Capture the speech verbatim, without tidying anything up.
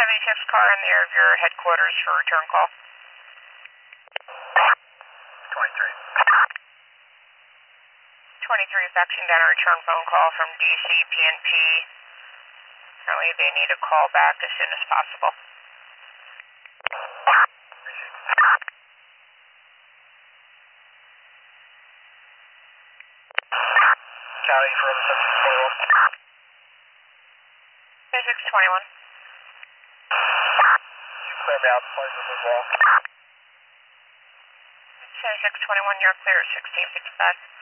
seventy-six car in the air of your headquarters for return call. twenty-three. twenty-three faxing down a return phone call from D C P N P. Apparently they need a call back as soon as possible. County for the seventy-six twenty-one. seventy-six twenty-one. You clear me out, please, as well. seventy-six twenty-one, you're clear at sixteen fifty-five.